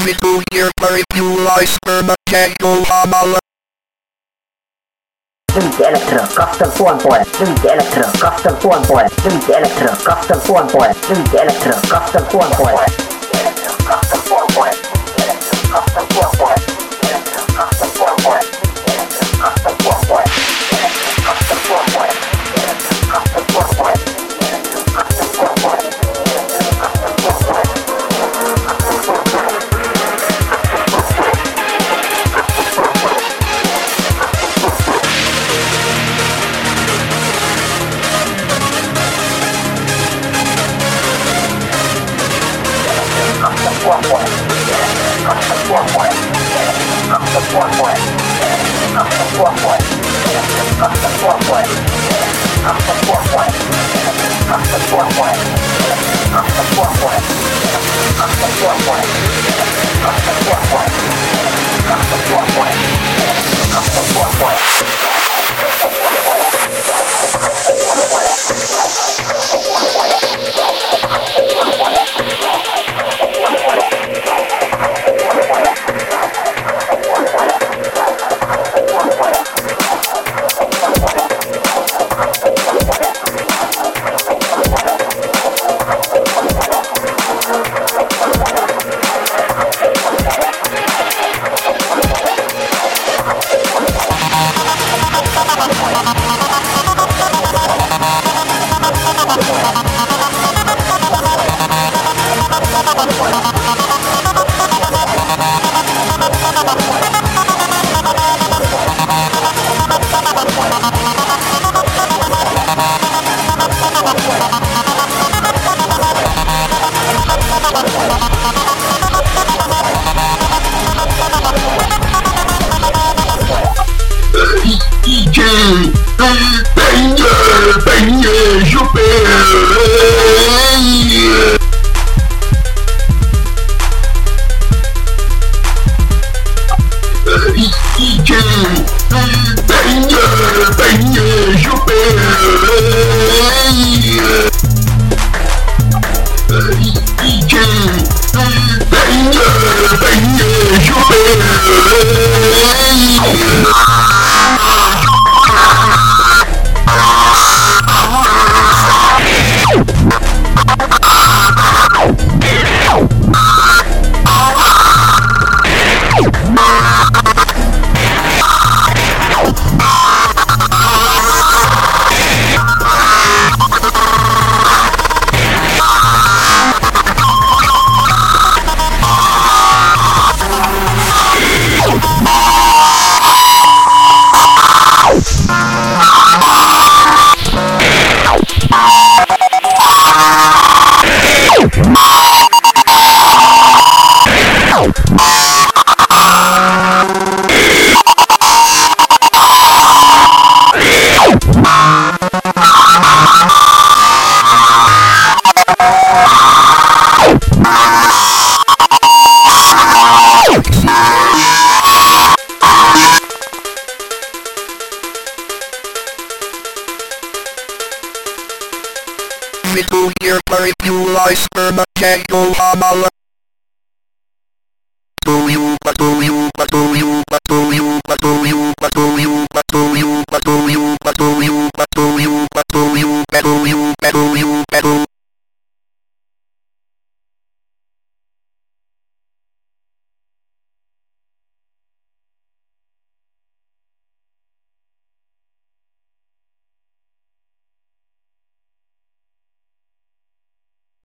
to your peripula sperma jango hamala. Lite elektro, kasta telefon på det. Lite elektro, kasta telefon på det. Lite elektro, kasta telefon på det. Lite elektro, kasta telefon på det. Kasta telefon på det. Kasta telefon på det. Kasta telefon på det. Kasta telefon på det. Kasta telefon på det. Kasta telefon på det. Kasta telefon på det. To your peripula sperma jango hamala. To you, but to you, but to you, but to you, but to you, but to you.